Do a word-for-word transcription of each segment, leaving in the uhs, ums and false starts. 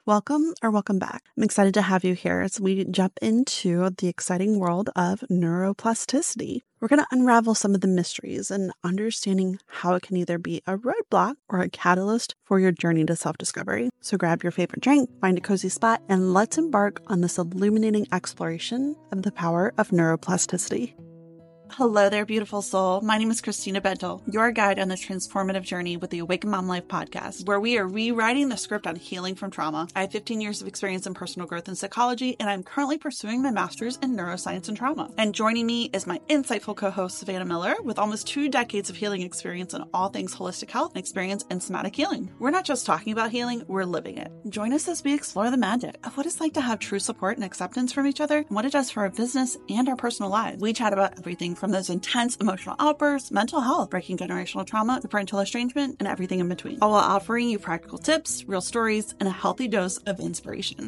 Welcome or welcome back. I'm excited to have you here as we jump into the exciting world of neuroplasticity. We're going to unravel some of the mysteries and understanding how it can either be a roadblock or a catalyst for your journey to self-discovery. So grab your favorite drink, find a cozy spot, and let's embark on this illuminating exploration of the power of neuroplasticity. Hello there, beautiful soul. My name is Christina Bentel, your guide on the transformative journey with the Awaken Mom Life podcast, where we are rewriting the script on healing from trauma. I have fifteen years of experience in personal growth and psychology, and I'm currently pursuing my master's in neuroscience and trauma. And joining me is my insightful co-host, Savannah Miller, with almost two decades of healing experience in all things holistic health and experience in somatic healing. We're not just talking about healing, we're living it. Join us as we explore the magic of what it's like to have true support and acceptance from each other and what it does for our business and our personal lives. We chat about everything from those intense emotional outbursts, mental health, breaking generational trauma, the parental estrangement, and everything in between, all while offering you practical tips, real stories, and a healthy dose of inspiration.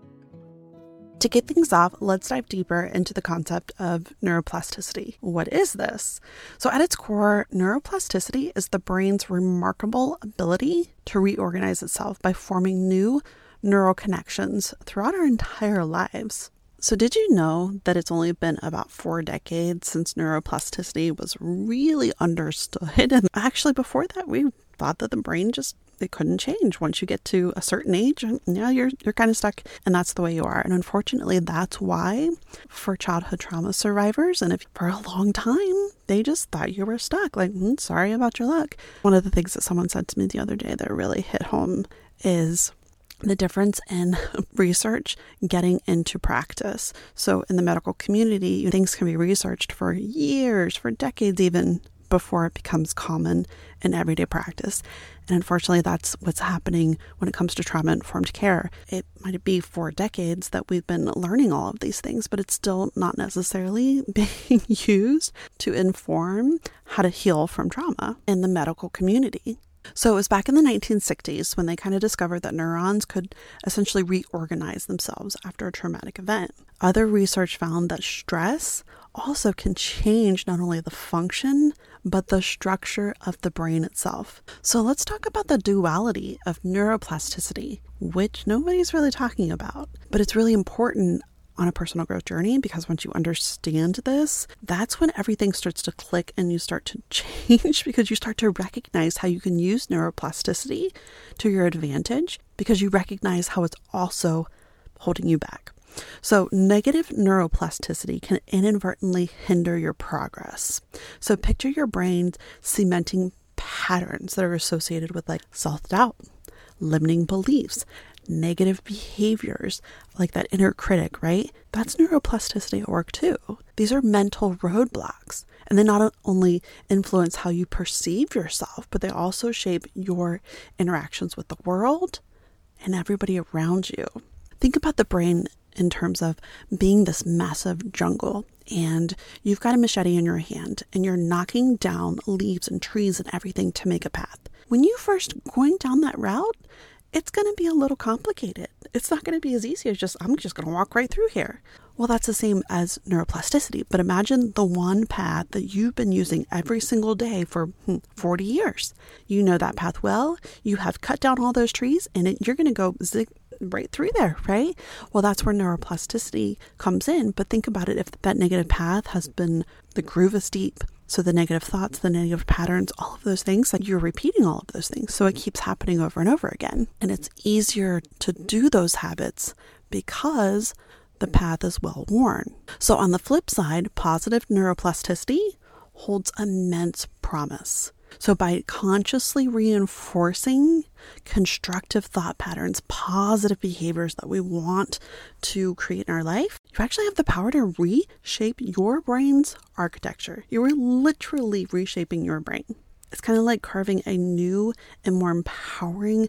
To get things off, let's dive deeper into the concept of neuroplasticity. What is this? So at its core, neuroplasticity is the brain's remarkable ability to reorganize itself by forming new neural connections throughout our entire lives. So did you know that it's only been about four decades since neuroplasticity was really understood? And actually before that, we thought that the brain just, it couldn't change. Once you get to a certain age, and yeah, you're you're kind of stuck, and that's the way you are. And unfortunately, that's why for childhood trauma survivors, and if for a long time, they just thought you were stuck. Like, mm, sorry about your luck. One of the things that someone said to me the other day that really hit home is the difference in research getting into practice. So in the medical community, things can be researched for years, for decades even, before it becomes common in everyday practice. And unfortunately, that's what's happening when it comes to trauma-informed care. It might be for decades that we've been learning all of these things, but it's still not necessarily being used to inform how to heal from trauma in the medical community. So it was back in the nineteen sixties when they kind of discovered that neurons could essentially reorganize themselves after a traumatic event. Other research found that stress also can change not only the function, but the structure of the brain itself. So let's talk about the duality of neuroplasticity, which nobody's really talking about, but it's really important on a personal growth journey, because once you understand this, that's when everything starts to click and you start to change, because you start to recognize how you can use neuroplasticity to your advantage, because you recognize how it's also holding you back. So negative neuroplasticity can inadvertently hinder your progress. So picture your brain cementing patterns that are associated with like self-doubt, limiting beliefs, negative behaviors, like that inner critic, right? That's neuroplasticity at work too. These are mental roadblocks, and they not only influence how you perceive yourself, but they also shape your interactions with the world and everybody around you. Think about the brain in terms of being this massive jungle, and you've got a machete in your hand and you're knocking down leaves and trees and everything to make a path. When you first going down that route, it's going to be a little complicated. It's not going to be as easy as just, I'm just going to walk right through here. Well, that's the same as neuroplasticity. But imagine the one path that you've been using every single day for forty years. You know that path well. You have cut down all those trees, and it, you're going to go zig right through there, right? Well, that's where neuroplasticity comes in. But think about it. If that negative path has been, the groove is deep. So the negative thoughts, the negative patterns, all of those things, like you're repeating all of those things. So it keeps happening over and over again. And it's easier to do those habits because the path is well worn. So on the flip side, positive neuroplasticity holds immense promise. So by consciously reinforcing constructive thought patterns, positive behaviors that we want to create in our life, you actually have the power to reshape your brain's architecture. You are literally reshaping your brain. It's kind of like carving a new and more empowering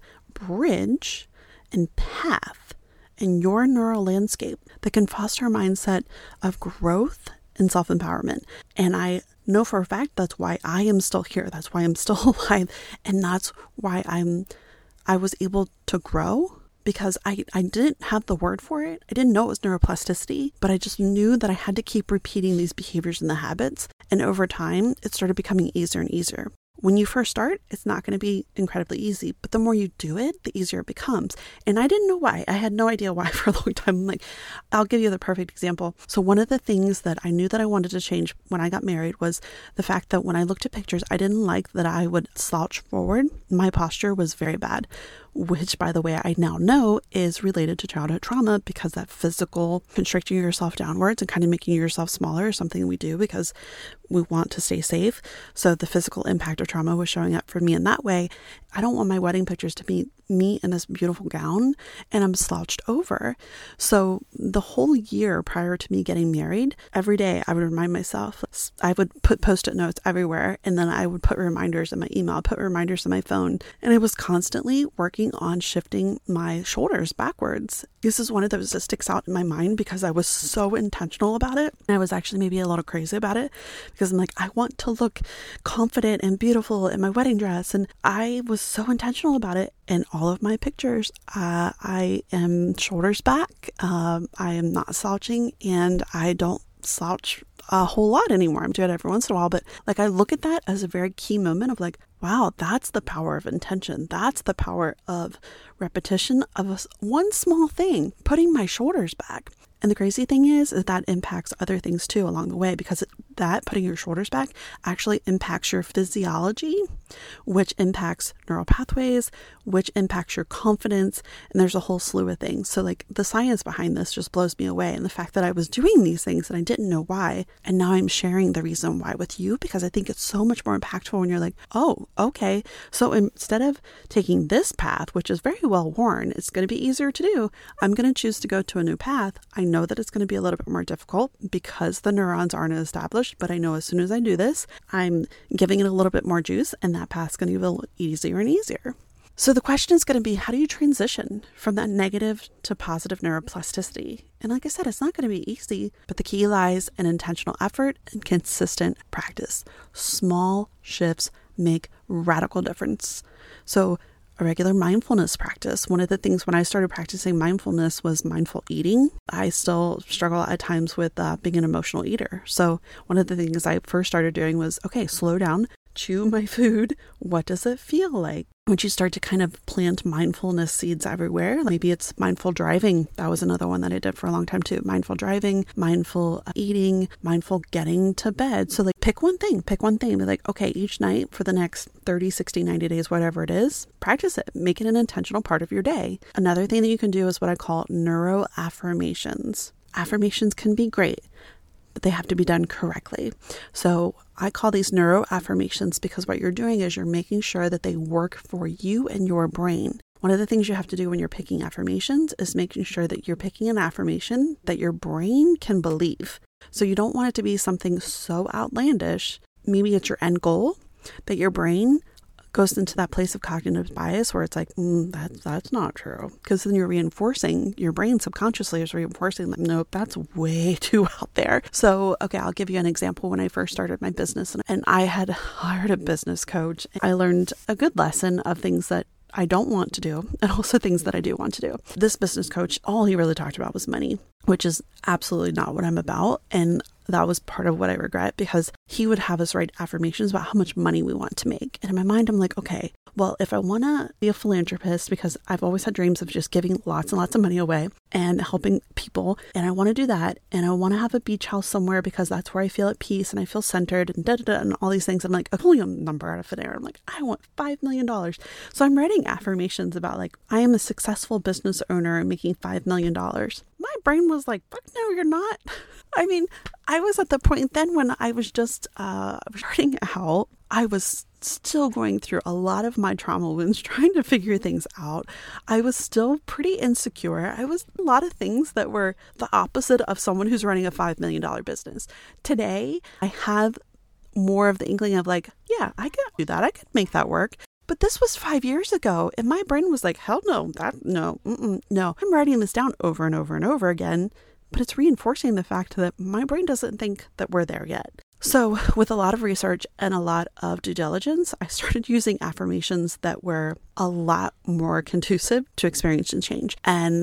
bridge and path in your neural landscape that can foster a mindset of growth and self-empowerment. And I know for a fact that's why I am still here. That's why I'm still alive. And that's why I'm I was able to grow, because I, I didn't have the word for it. I didn't know it was neuroplasticity, but I just knew that I had to keep repeating these behaviors and the habits. And over time, it started becoming easier and easier. When you first start, it's not going to be incredibly easy, but the more you do it, the easier it becomes. And I didn't know why. I had no idea why for a long time. I'm like, I'll give you the perfect example. So one of the things that I knew that I wanted to change when I got married was the fact that when I looked at pictures, I didn't like that I would slouch forward. My posture was very bad, which, by the way, I now know is related to childhood trauma, because that physical constricting yourself downwards and kind of making yourself smaller is something we do because we want to stay safe. So the physical impact of trauma was showing up for me in that way. I don't want my wedding pictures to be me in this beautiful gown and I'm slouched over. So the whole year prior to me getting married, every day I would remind myself, I would put post-it notes everywhere, and then I would put reminders in my email, put reminders in my phone. And I was constantly working on shifting my shoulders backwards. This is one of those that sticks out in my mind because I was so intentional about it. And I was actually maybe a little crazy about it because I'm like, I want to look confident and beautiful in my wedding dress. And I was so intentional about it. In all of my pictures, uh, I am shoulders back. Um, I am not slouching, and I don't slouch a whole lot anymore. I'm doing it every once in a while, but like I look at that as a very key moment of like, wow, that's the power of intention. That's the power of repetition of a, one small thing, putting my shoulders back. And the crazy thing is, is that impacts other things too along the way, because it, that putting your shoulders back actually impacts your physiology, which impacts neural pathways, which impacts your confidence. And there's a whole slew of things. So like the science behind this just blows me away. And the fact that I was doing these things and I didn't know why. And now I'm sharing the reason why with you, because I think it's so much more impactful when you're like, oh, okay. So instead of taking this path, which is very well worn, it's going to be easier to do. I'm going to choose to go to a new path. I know that it's going to be a little bit more difficult because the neurons aren't established, but I know as soon as I do this, I'm giving it a little bit more juice, and that path's going to get a little easier and easier. So the question is going to be, how do you transition from that negative to positive neuroplasticity? And like I said, it's not going to be easy, but the key lies in intentional effort and consistent practice. Small shifts make radical difference. So a regular mindfulness practice. One of the things when I started practicing mindfulness was mindful eating. I still struggle at times with uh, being an emotional eater. So one of the things I first started doing was, okay, slow down, chew my food. What does it feel like? Once you start to kind of plant mindfulness seeds everywhere, maybe it's mindful driving. That was another one that I did for a long time too. Mindful driving, mindful eating, mindful getting to bed. So like pick one thing, pick one thing. Be like, okay, each night for the next thirty, sixty, ninety days, whatever it is, practice it. Make it an intentional part of your day. Another thing that you can do is what I call neuro affirmations. Affirmations can be great, but they have to be done correctly. So I call these neuro affirmations because what you're doing is you're making sure that they work for you and your brain. One of the things you have to do when you're picking affirmations is making sure that you're picking an affirmation that your brain can believe. So you don't want it to be something so outlandish. Maybe it's your end goal that your brain goes into that place of cognitive bias where it's like, mm, that, that's not true. Because then you're reinforcing, your brain subconsciously is reinforcing that, nope, that's way too out there. So, okay, I'll give you an example. When I first started my business and, and I had hired a business coach, I learned a good lesson of things that I don't want to do and also things that I do want to do. This business coach, all he really talked about was money, which is absolutely not what I'm about. And that was part of what I regret, because he would have us write affirmations about how much money we want to make. And in my mind, I'm like, okay, well, if I want to be a philanthropist, because I've always had dreams of just giving lots and lots of money away and helping people, and I want to do that, and I want to have a beach house somewhere because that's where I feel at peace and I feel centered and da da da and all these things. I'm like, a pulling number out of thin air. I'm like, I want five million dollars. So I'm writing affirmations about like, I am a successful business owner and making five million dollars. My brain was like, fuck no, you're not. I mean, I was at the point then when I was just uh, starting out. I was still going through a lot of my trauma wounds, trying to figure things out. I was still pretty insecure. I was a lot of things that were the opposite of someone who's running a five million dollars business. Today, I have more of the inkling of like, yeah, I could do that. I could make that work. But this was five years ago, and my brain was like, hell no, that, no, mm-mm, no. I'm writing this down over and over and over again, but it's reinforcing the fact that my brain doesn't think that we're there yet. So with a lot of research and a lot of due diligence, I started using affirmations that were a lot more conducive to experience and change. And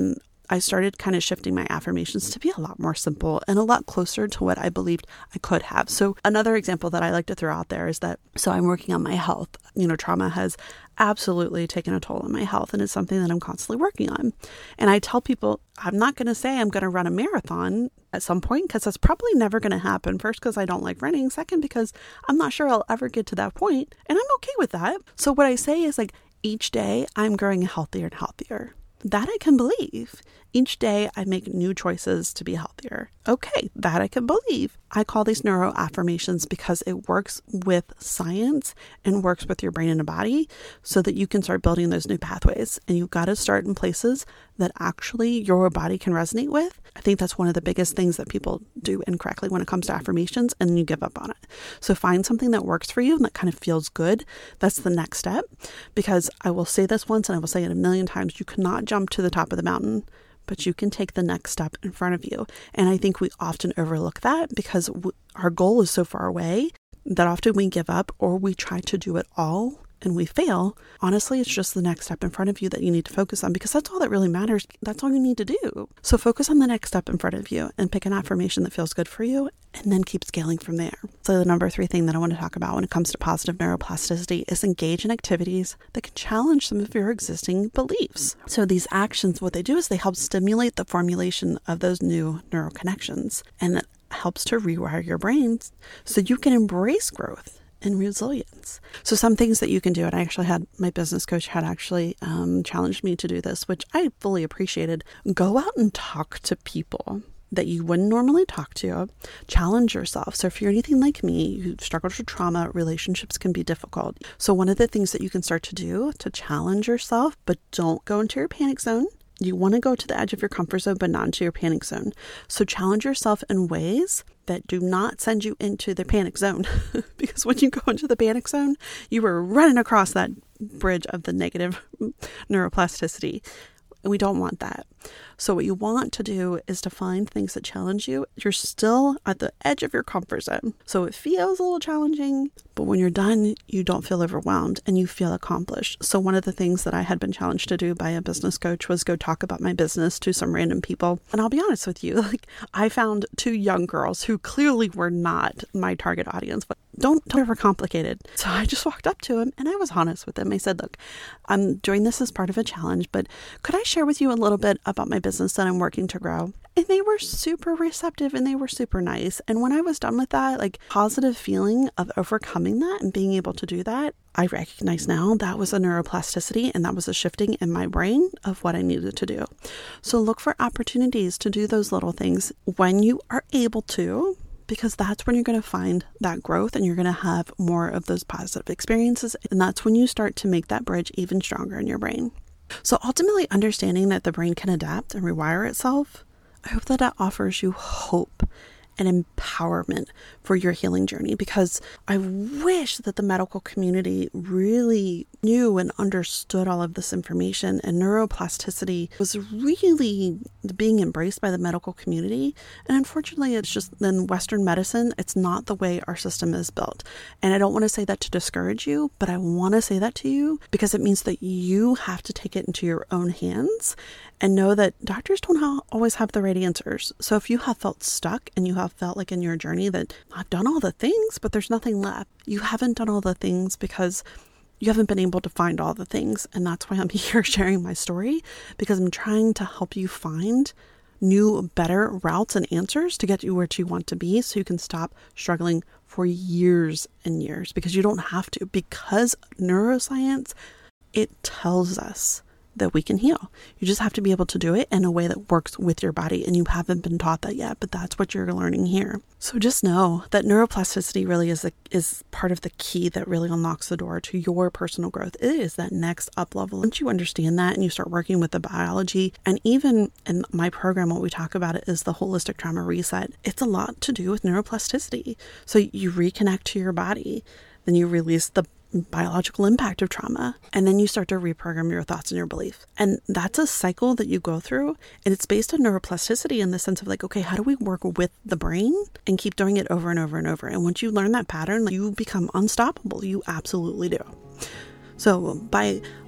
I started kind of shifting my affirmations to be a lot more simple and a lot closer to what I believed I could have. So another example that I like to throw out there is that, so I'm working on my health. You know, trauma has absolutely taken a toll on my health, and it's something that I'm constantly working on. And I tell people, I'm not going to say I'm going to run a marathon at some point, because that's probably never going to happen. First, because I don't like running. Second, because I'm not sure I'll ever get to that point, and I'm okay with that. So what I say is like, each day I'm growing healthier and healthier. That I can believe. Each day I make new choices to be healthier. Okay, that I can believe. I call these neuro affirmations because it works with science and works with your brain and body so that you can start building those new pathways. And you've got to start in places that actually your body can resonate with. I think that's one of the biggest things that people do incorrectly when it comes to affirmations, and then you give up on it. So find something that works for you and that kind of feels good. That's the next step, because I will say this once and I will say it a million times. You cannot jump to the top of the mountain, but you can take the next step in front of you. And I think we often overlook that because w- our goal is so far away that often we give up or we try to do it all and we fail. Honestly, it's just the next step in front of you that you need to focus on, because that's all that really matters. That's all you need to do. So focus on the next step in front of you and pick an affirmation that feels good for you, and then keep scaling from there. So the number three thing that I want to talk about when it comes to positive neuroplasticity is engage in activities that can challenge some of your existing beliefs. So these actions, what they do is they help stimulate the formulation of those new neural connections, and it helps to rewire your brains so you can embrace growth and resilience. So some things that you can do, and I actually had, my business coach had actually um, challenged me to do this, which I fully appreciated. Go out and talk to people that you wouldn't normally talk to. Challenge yourself. So if you're anything like me, you struggle with trauma, relationships can be difficult. So one of the things that you can start to do to challenge yourself, but don't go into your panic zone. You want to go to the edge of your comfort zone, but not into your panic zone. So challenge yourself in ways that do not send you into the panic zone. Because when you go into the panic zone, you are running across that bridge of the negative neuroplasticity. And we don't want that. So what you want to do is to find things that challenge you. You're still at the edge of your comfort zone. So it feels a little challenging, but when you're done, you don't feel overwhelmed and you feel accomplished. So one of the things that I had been challenged to do by a business coach was go talk about my business to some random people. And I'll be honest with you, like I found two young girls who clearly were not my target audience, but don't, don't overcomplicate it. So I just walked up to him and I was honest with them. I said, look, I'm doing this as part of a challenge, but could I share with you a little bit about my business that I'm working to grow? And they were super receptive and they were super nice. And when I was done with that, like positive feeling of overcoming that and being able to do that, I recognize now that was a neuroplasticity and that was a shifting in my brain of what I needed to do. So look for opportunities to do those little things when you are able to, because that's when you're going to find that growth and you're going to have more of those positive experiences. And that's when you start to make that bridge even stronger in your brain. So ultimately understanding that the brain can adapt and rewire itself, I hope that that offers you hope and empowerment for your healing journey, because I wish that the medical community really knew and understood all of this information, and neuroplasticity was really being embraced by the medical community. And unfortunately, it's just in Western medicine, it's not the way our system is built. And I don't want to say that to discourage you, but I want to say that to you because it means that you have to take it into your own hands and know that doctors don't ha- always have the right answers. So if you have felt stuck and you have felt like in your journey that I've done all the things, but there's nothing left, you haven't done all the things because you haven't been able to find all the things. And that's why I'm here sharing my story, because I'm trying to help you find new, better routes and answers to get you where you want to be so you can stop struggling for years and years, because you don't have to, because neuroscience, it tells us that we can heal. You just have to be able to do it in a way that works with your body, and you haven't been taught that yet, but that's what you're learning here. So just know that neuroplasticity really is a, is part of the key that really unlocks the door to your personal growth. It is that next up level. Once you understand that and you start working with the biology, and even in my program, what we talk about it is the holistic trauma reset. It's a lot to do with neuroplasticity. So you reconnect to your body, then you release the biological impact of trauma, and then you start to reprogram your thoughts and your belief. And that's a cycle that you go through, and it's based on neuroplasticity in the sense of like, okay, how do we work with the brain and keep doing it over and over and over? And once you learn that pattern, you become unstoppable. You absolutely do. So by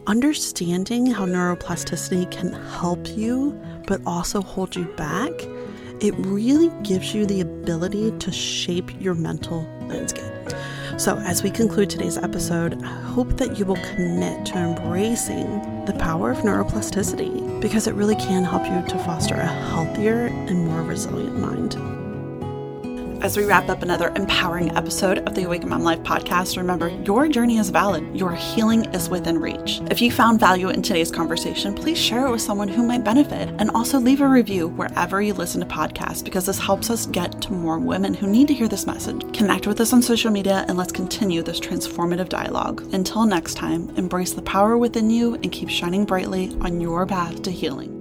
understanding how neuroplasticity can help you, but also hold you back, it really gives you the ability to shape your mental landscape. So as we conclude today's episode, I hope that you will commit to embracing the power of neuroplasticity, because it really can help you to foster a healthier and more resilient mind. As we wrap up another empowering episode of the Awaken Mom Life podcast, remember, your journey is valid. Your healing is within reach. If you found value in today's conversation, please share it with someone who might benefit. And also leave a review wherever you listen to podcasts, because this helps us get to more women who need to hear this message. Connect with us on social media and let's continue this transformative dialogue. Until next time, embrace the power within you and keep shining brightly on your path to healing.